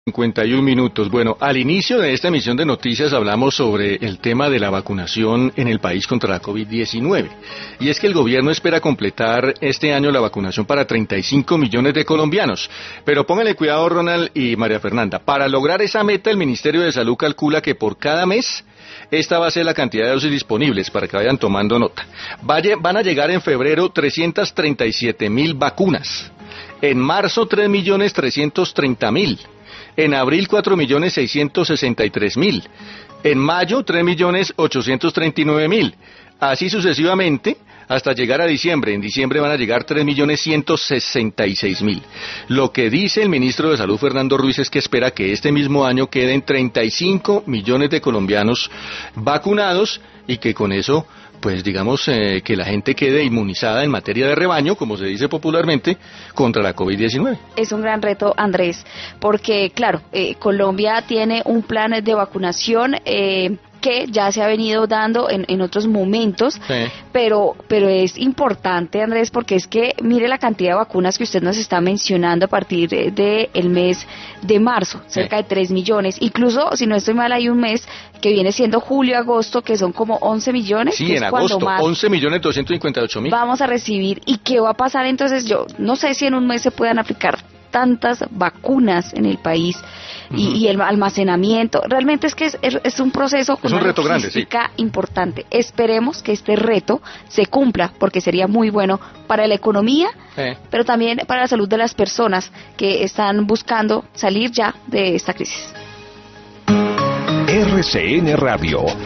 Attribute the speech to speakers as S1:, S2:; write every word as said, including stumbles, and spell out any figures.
S1: cincuenta y un minutos. Bueno, al inicio de esta emisión de noticias hablamos sobre el tema de la vacunación en el país contra la COVID diecinueve. Y es que el gobierno espera completar este año la vacunación para treinta y cinco millones de colombianos. Pero pónganle cuidado, Ronald y María Fernanda. Para lograr esa meta, el Ministerio de Salud calcula que por cada mes esta va a ser la cantidad de dosis disponibles, para que vayan tomando nota. Vaya, van a llegar en febrero trescientas treinta y siete mil vacunas. En marzo tres millones trescientos treinta mil. En abril cuatro millones seiscientos sesenta y tres mil, en mayo tres millones ochocientos treinta y nueve mil, así sucesivamente hasta llegar a diciembre. En diciembre van a llegar tres millones ciento sesenta y seis mil. Lo que dice el ministro de Salud, Fernando Ruiz, es que espera que este mismo año queden treinta y cinco millones de colombianos vacunados y que con eso, pues digamos, eh, que la gente quede inmunizada en materia de rebaño, como se dice popularmente, contra la COVID diecinueve.
S2: Es un gran reto, Andrés, porque claro, eh, Colombia tiene un plan de vacunación eh, que ya se ha venido dando en, en otros momentos, sí. pero pero es importante, Andrés, porque es que mire la cantidad de vacunas que usted nos está mencionando a partir del de, de mes de marzo, cerca sí. de tres millones, incluso, si no estoy mal, hay un mes que viene siendo julio, agosto, que son como once millones.
S1: Sí,
S2: que
S1: en
S2: es
S1: agosto,
S2: más
S1: once millones doscientos cincuenta y ocho mil.
S2: Vamos a recibir, ¿y qué va a pasar entonces? Yo no sé si en un mes se puedan aplicar tantas vacunas en el país uh-huh. y, y el almacenamiento. Realmente es que es, es un proceso con
S1: es un
S2: una
S1: reto grande, sí.
S2: importante. Esperemos que este reto se cumpla, porque sería muy bueno para la economía, eh. pero también para la salud de las personas que están buscando salir ya de esta crisis.
S3: R C N Radio.